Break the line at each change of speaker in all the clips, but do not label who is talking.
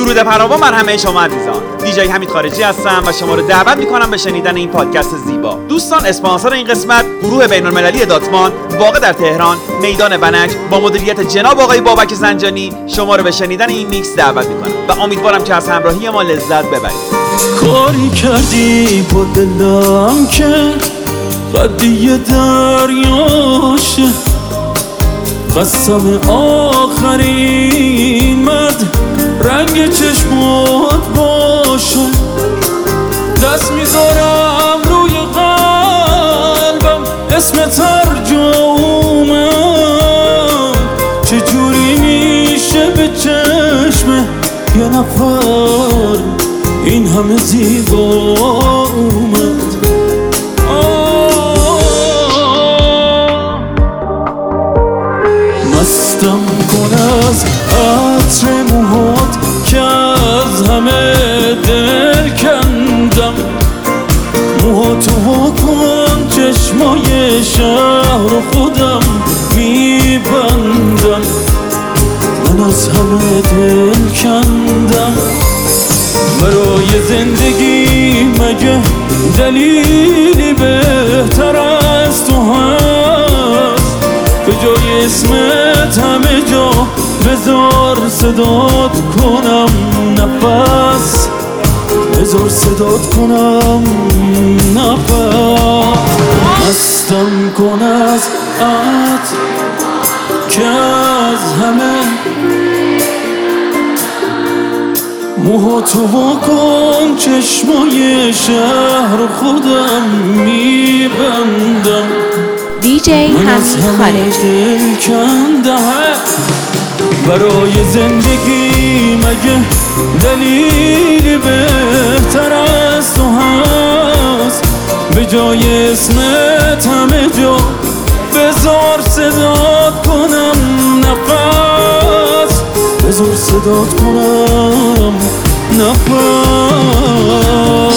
درود فراوان بر همه شما عزیزان. دیجی حمید خارجی هستم و شما رو دعوت می‌کنم به شنیدن این پادکست زیبا. دوستان، اسپانسر این قسمت گروه بین‌المللی داتمان واقع در تهران، میدان ونک، با مدیریت جناب آقای بابک زنجانی شما رو به شنیدن این میکس دعوت می‌کنم و امیدوارم که از همراهی ما لذت ببرید.
کاری کردی با دلم که قدیه دریاشه، قسم آخرین مرد رنگ چشمات باشه. دست میذارم روی قلبم اسم ترجمه، چجوری میشه به چشم یه نفر این همه زیبا اومد. مستم کن از عطر موهات که از همه دل کندم، موهاتو وا کن چشمای شهر خودم میبندم. من از همه دل کندم، برای زندگی مگه دلیلی بهتر از تو هست؟ به جای اسمت همه جا بذار صدات کنم نفس، بذار صدات کنم نفس. مستم کن از عطر که از همه موهاتو وا کن چشمای شهر خودم میبندم.
دیجی حمید خارجی.
برای زندگی مگه دلیلی بهتر از تو هست؟ به جای اسمت همه جا بذار صدات کنم نفس، بذار صدات کنم نفس.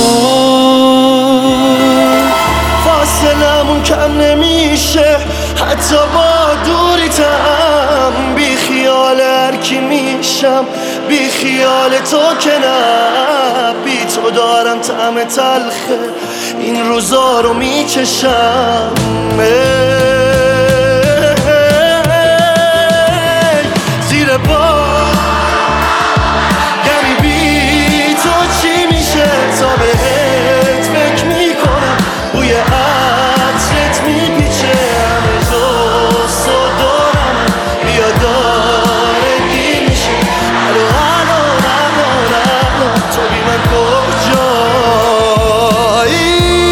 فاصلمون کم نمیشه حتی با دوریتم، بی خیال هر کی میشم، بی خیال تو که نه. بی تو دارم طعم تلخه این روزا رو میچشم. زیر بار گمی بی تو چی میشه تا بهت فکر میکنم، بوی عطرت میپیچه همه جا دارم بیا دارگی میشه. الو تو بی من کجایی؟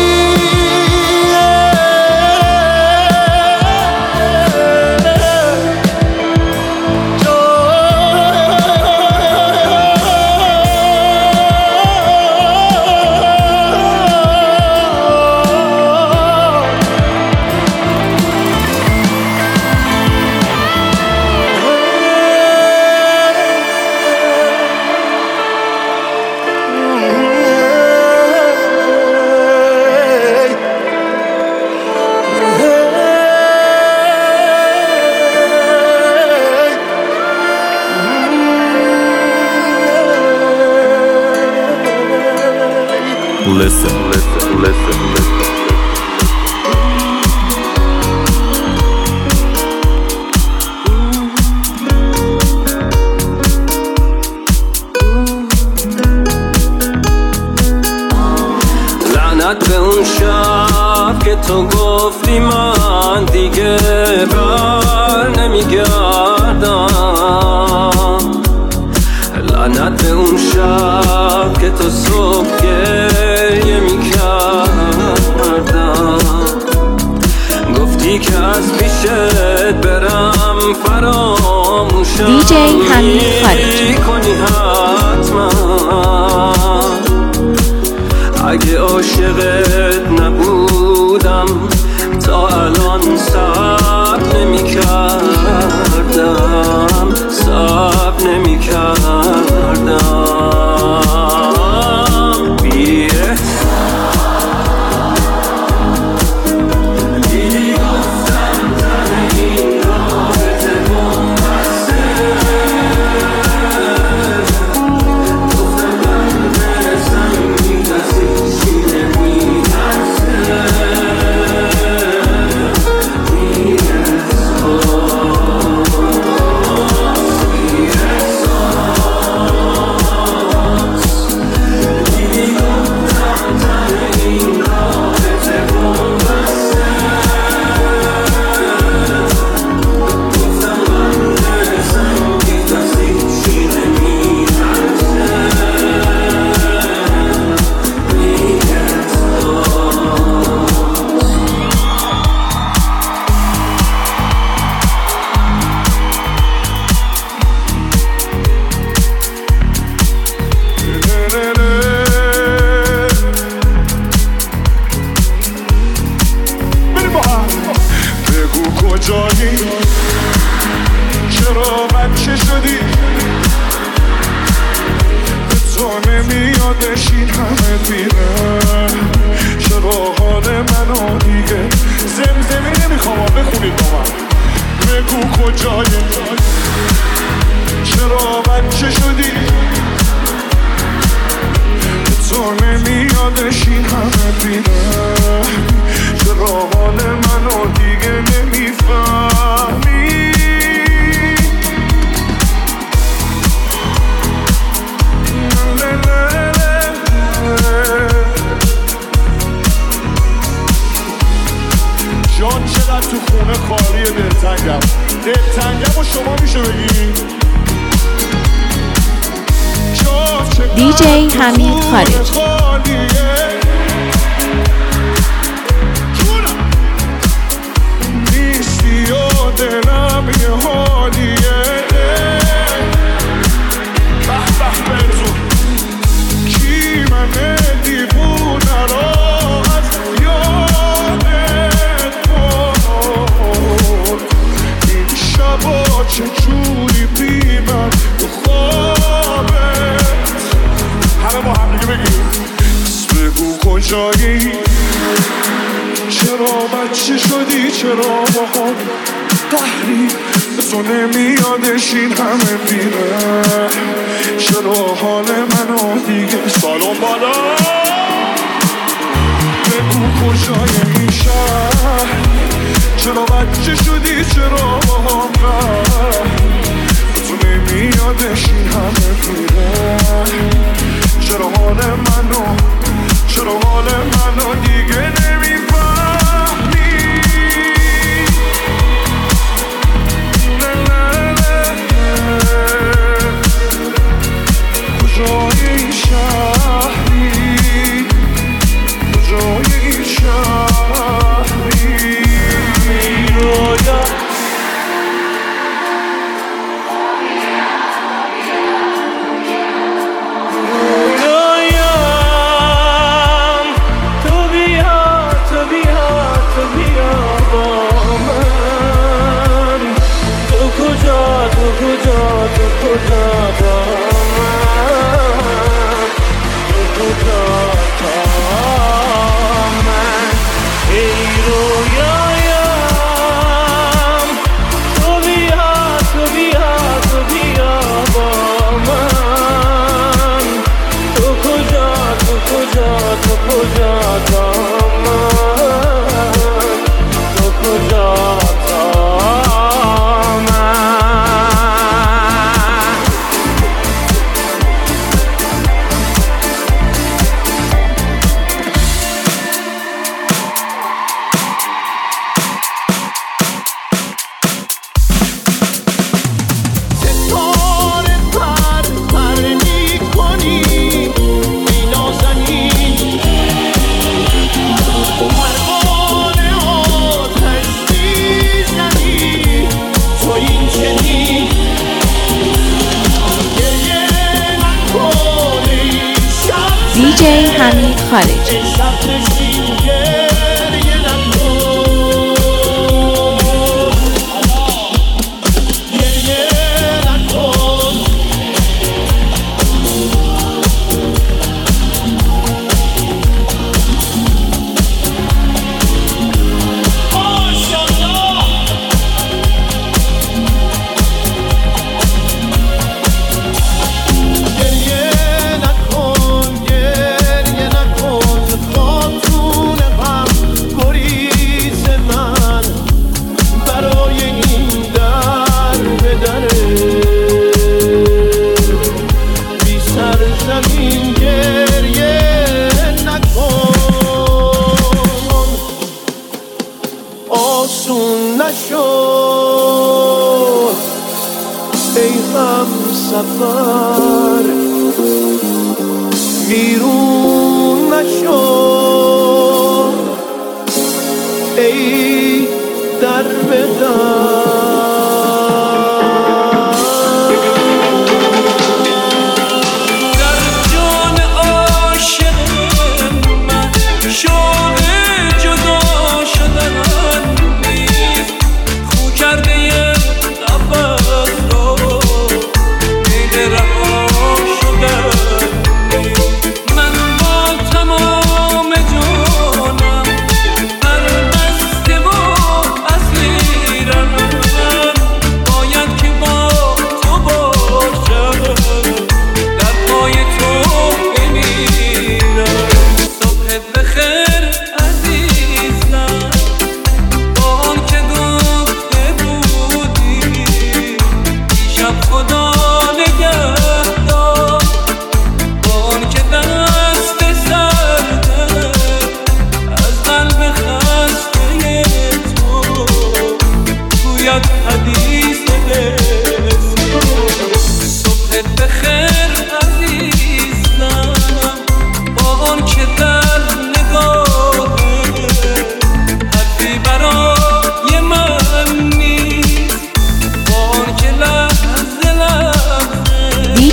Listen.
لعنت به اون شب که تو گفتی من دیگه بر نمیگردم. لعنت به اون شب که تو صبح گریه میکردم، گفتی که از پیشت برم فراموشم
دیجی حمید خارجی.
کنی حتما. اگه عاشقت نبودم تا الان صبر نمیکردم، صبر نمیکردم.
کجایی چرا بچه شدی به تو نمیادش این همه دیره چرا حال منو دیگه زمزمه نمیخوام بخونید با من بگو کجایی چرا بچه شدی تو نمیادش این همه دیره چرا حال منو دیگه نمیفهمی جان چقدر تو خونه خالی دلتنگم و شما میشه بگی
دیجی حمید خارجی
نیستی و دلم یه حالیه به برزون کی من دیوونه را از یادت برد این شبا چجوری بی من تو خوابت همه با هم دیگه بگیم بگو کجایی چرا بچه شدی چرا با هم قهری به تو نمیادش این همه میره چرا حال منو دیگه سالون بالا بگو کجای این شهر چرا بچه شدی چرا با هم قهر به تو نمیادش این همه میره چرا حال منو دیگه نمیفهمی کجای این شهری کجای این شهری رویا
دیجی حمید خارجی
سفر بیرون نشو ای در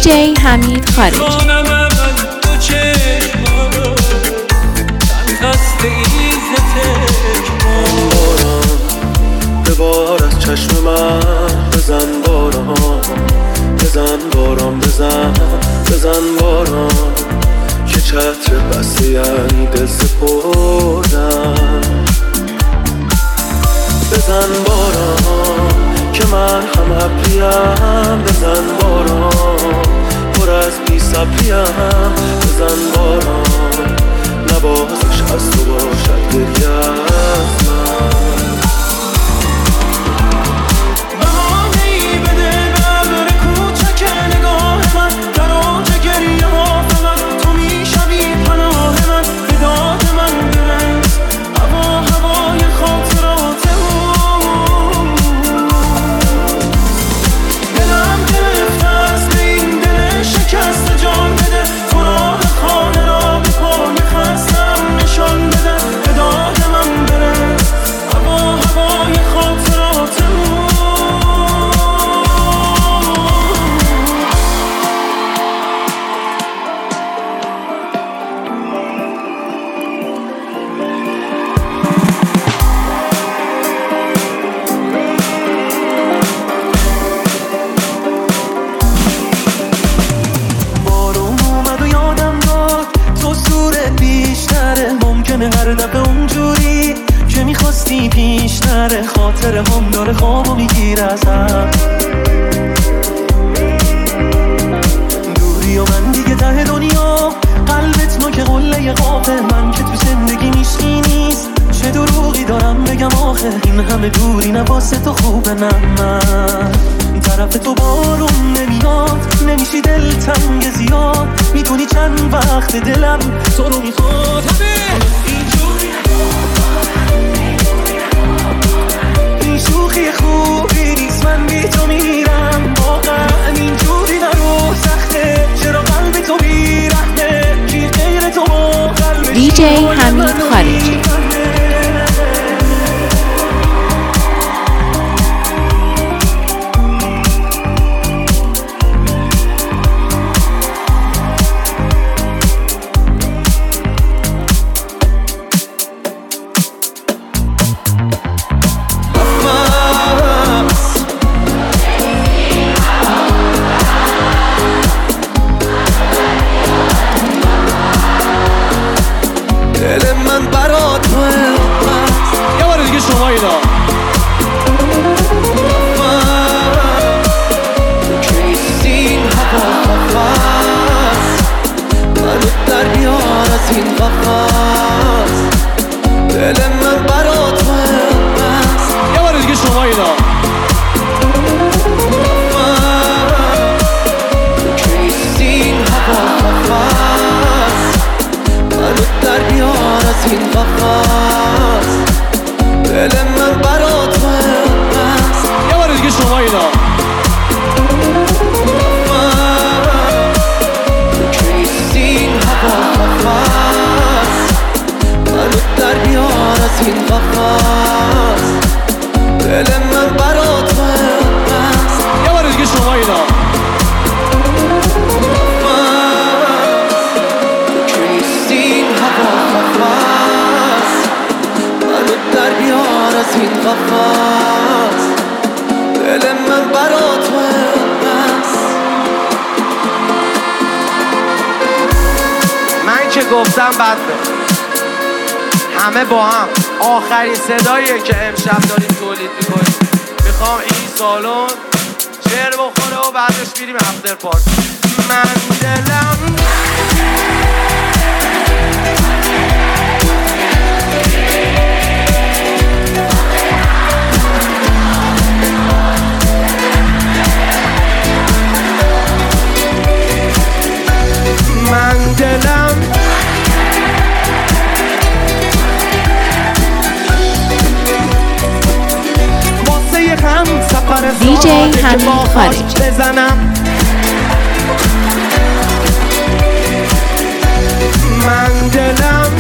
دیجی حمید خارجی.
ببار از چشم من، بزن باران، بزن باران، بزن باران، که چتر بسته یعنی دل سپردم. بزن باران که من هم ابریم، بزن باران پر از بی صبریم، بزن باران نوازش از تو باشد گریه از من.
هر دفعه اونجوری که میخواستی پیش نره، خاطر هم داره خوابو میگیر ازم. دوری و من دیگه ته دنیا، قلبت نوک قله قافه، من که تو زندگی میشکی نیست، چه دروغی دارم بگم آخه، این همه دوری نواسه تو خوبه. نه من طرف تو بارون نمیاد، نمیشی دل تنگ زیاد، میدونی چند وقت دلم تو رو میخواد. این شوخی خوبی نیست، من بی تو میرم، واقعا اینجوری نرو سخته، چرا قلب تو بیرحمه، کی غیر تو با قلبش
دیجی حمید خارجی.
گفتم بد همه با هم آخرین صداییه که امشب داریم تولید میکنیم. میخوام این سالن شعر بخوره و بعدش میریم افتر پارتی. من دلم
دیجی حمید خارجی.
بزنم من دلم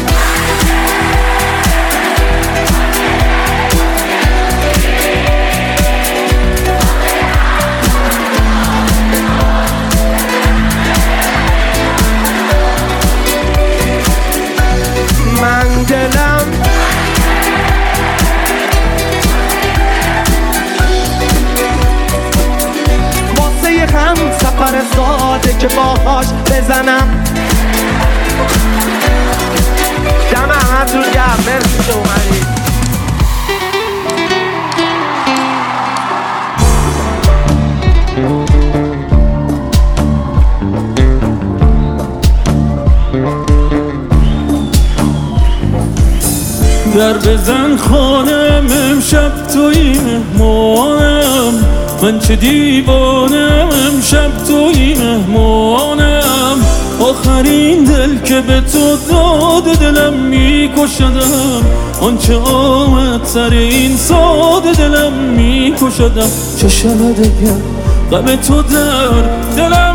در بزن خانم امشب توی مهمانم، من چه دیوانم امشب توی مهمانم. آخرین دل که به تو داده دلم میکشدم، آنچه آمد سر این ساده دلم میکشدم. چه شود اگر غم تو در دلم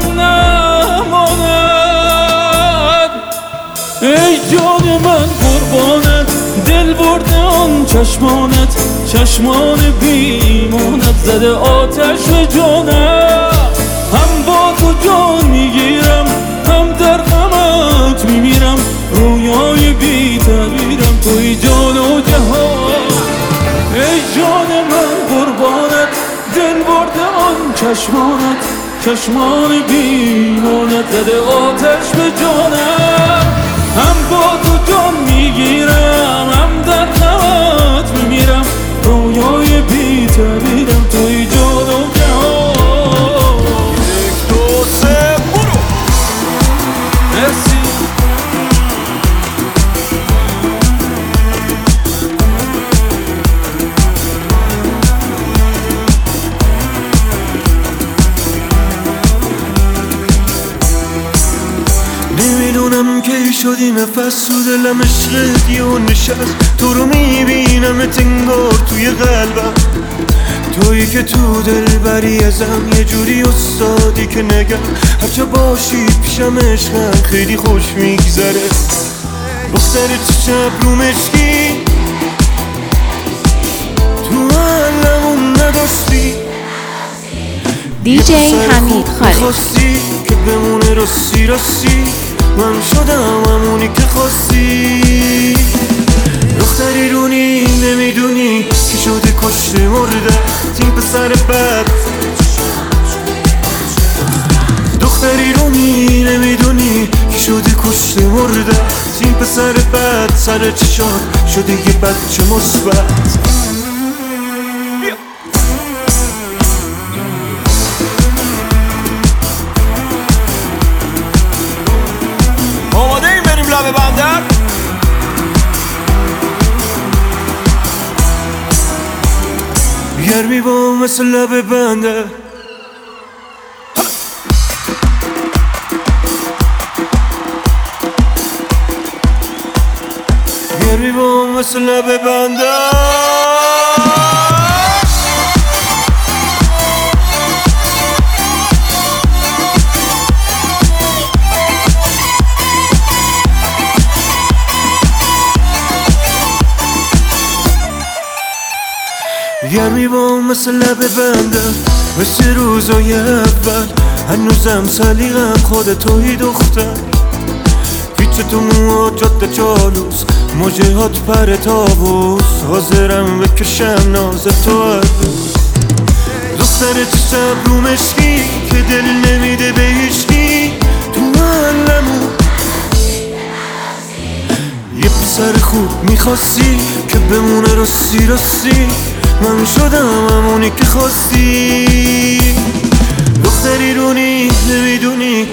نماند؟ ای جان من قربانت، دل برده آن چشمانت، چشمان بیمانت زده آتش به جانم. هم با تو جان میگیرم، هم در غمت میمیرم، رویای بی تعبیرم توی جان و جهان. ای جان من قربانت، دل برده آن چشمانت، چشمان بیمانت زده آتش به جانم. هم با تو جان میگیرم، هم در غمت میمیرم، رویای بی تعبیرم توی جان و جهان.
یک دو سه برو.
مرسی.
نمیدونم کی شدی نفس تو دلم عشقت یه نشست، تو رو میبینم انگار توی قلبم، تویی که تو دل بری ازم، یه جوری استادی که نگم هرچه باشی پیشم عشقم خیلی خوش میگذره. دختر تو شب رو مشکی تو علمون نداشتی،
دیجی حمید خارج
خواستی که بمونه راستی راستی، من شدم همونی که خواستی. دختری رونی نمیدونی که شده کشته مرده تیم پسر بد، دختری رونی نمیدونی که شده کشته مرده تیم پسر بد، سر چشان شده یه بچه مثبت.
آماده این بریم لبه بندر؟
گرمی با مثل لبه بندر، گرمی با مثل لبه بندر. گرمی با مثل لبه بنده، مثل روزای اول هنوزم سلیقم خود توی دختر. پیچ تو موها جاده چالوس، موجهات پر تابوس، حاضرم بکشم ناز تو هر روز. دختر تو شب رو مشکی که دل نمیده به هیچکی، تو محلمون یه پسر خوب میخواستی که بمونه راستی راستی، من شدم همونی که خواستی. دختری رونی نمیدونی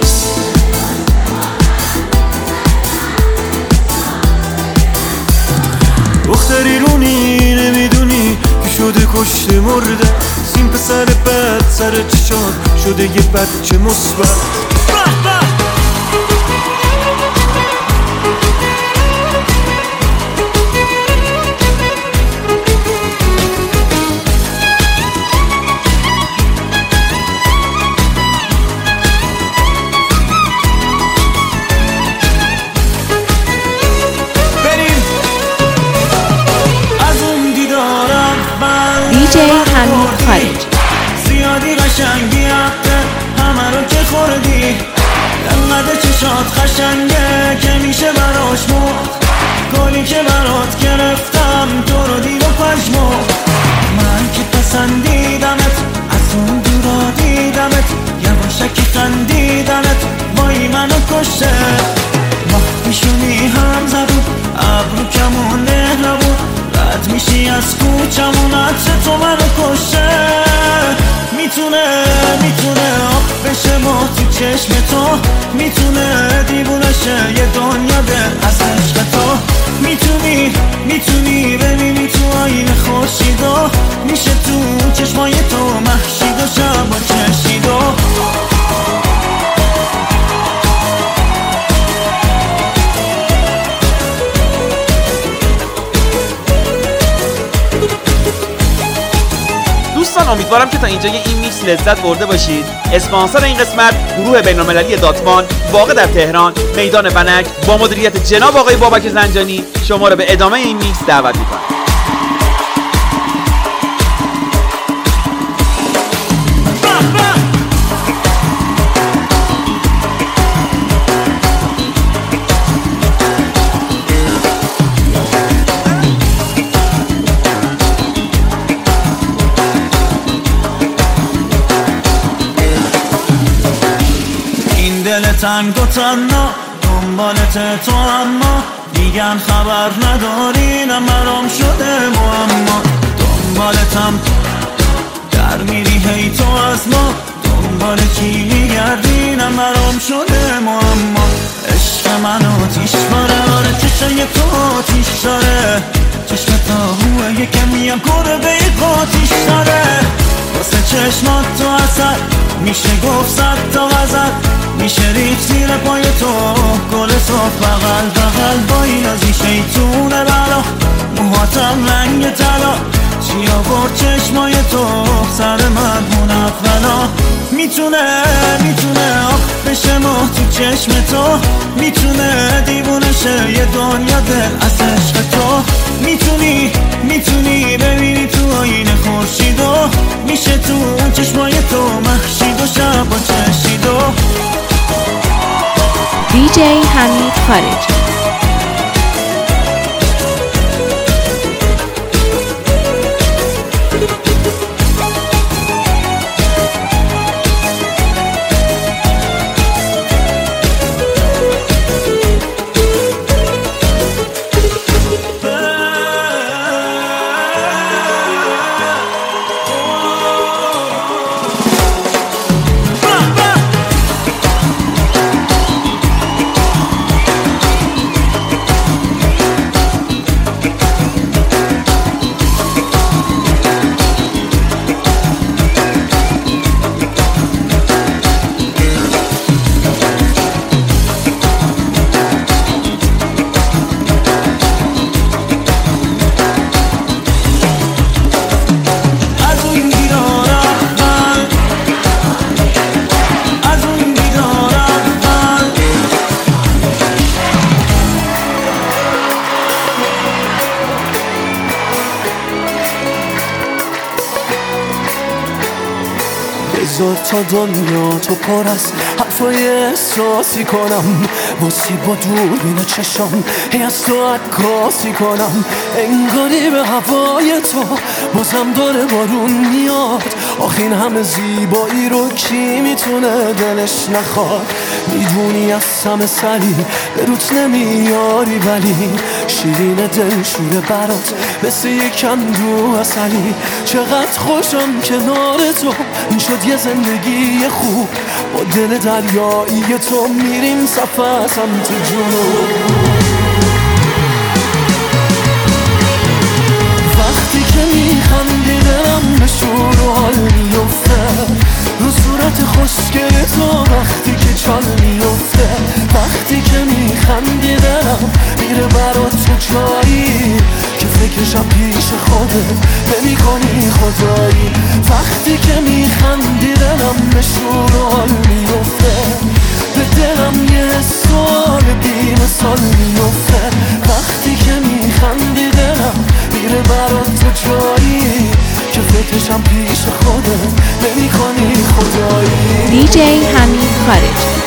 دختری رونی نمیدونی که شده کشته مرده سیم پسر بد، سر چشان شده یه بچه مثبت.
دیجی حمید خارج
زیادی قشنگی حقه همه رو که خوردی، انقدر چشات قشنگه که میشه براش مرد. گلی که برات گرفتم تو رو دید و پشمرد، من که پسندیدمت از اون دورا دیدمت، یواشکی خندیدمت وای منو کشته. ماه پیشونی هم زدود ابرو کمون نهربود، رد میشی از کوچمون عطر تو منو کشه. میتونه آب بشه ما تو چشم تو، میتونه دیوونه شه یه دنیا به از عشق تو.
میتونی ببینی تو آینه خورشیدا، میشه تو چشمای تو محشید و شب و چشیدا.
دوستان امیدوارم که تا اینجای این میکس لذت برده باشید. اسپانسر این قسمت گروه بین‌المللی داتمان واقع در تهران میدان بنک با مدیریت جناب آقای بابک زنجانی شما را به ادامه این میکس دعوت می‌کنم.
دل تنگ و تنها دنبالت تو، اما میگن خبر نداری، نمرام شده معما. دنبالتم در میری هی تو از ما، دنبال کی میگردی، نمرام شده معما. عشق من آتیش باره، آره چشم تو آتیش داره، چشم تا هوه یکمی هم گربه قاتیش داره. واسه چشمات تو اثر میشه گفت صد تا غزل، میشه ریخت زیر پای تو گل صاف بغل بغل با این ازی شیطونه بلا. موهاتم رنگ طلا، چی آورد چشمای تو سر من منفلا. میتونه آخ بشه ماه تو چشم تو، میتونه دیوونه شه یه دنیا دل از عشق تو. میتونی ببینی تو آینه خورشیدو، میشه تو چشمای تو محشید و شب و چشیدو.
DJ حمید خارجی.
بذار تا دنیا تو پر از حرفای احساسی کنم، واسه با دوربین چشم هی از تو عکاسی کنم. انگاری به هوای تو بازم داره بارون میاد، آخه این همه زیبایی رو کی میتونه دلش نخواد. میدونی از همه سری به روت نمیاری، ولی شیرین دل شوره برات مثل یک اندو عسلی. چقدر خوشم کنار تو، این شد یه زندگی خوب، با دل دریایی تو میریم سفر سمت جنوب. وقتی که میخندی دلم به شور و حال میفته، رو صورت خوشگل تو وقتی که چال میفته. وقتی که میخندی دلم میره برات تو جایی که فکرشم پیش خودت نمی کنی خدایی. وقتی که میخندی دلم به شور و حال میفته، به دلم یه سوال بی مثال میفته. وقتی که میخندی دلم میره برات تو جایی که فکرشم پیش خودت نمی کنی خدایی.
DJ حمید خارجی.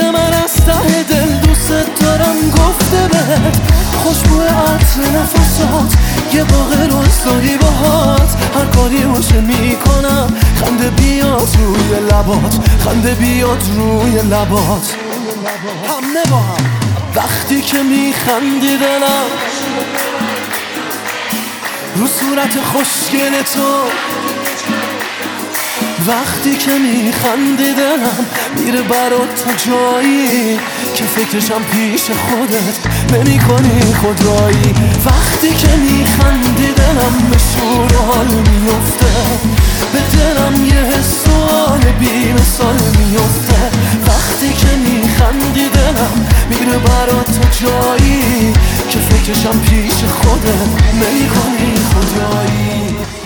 من از ته دل دوست دارم گفته بهت خوشبو عطر نفسات یه باغ روستایی باهات هر کاری باشه میکنم خنده بیاد روی لبات خنده بیاد روی لبات همه با هم وقتی که میخندی دلم رو صورت خوشگل تو وقتی که میخندی دلم میره برات تا جایی که فکرشم پیش خودت نمی کنی خدایی وقتی که میخندی دلم به شور و حال میفته به دلم یه حس و حال بی مثال میفته وقتی که میخندی دلم میره برات تا جایی که فکرشم پیش خودت نمی کنی خدایی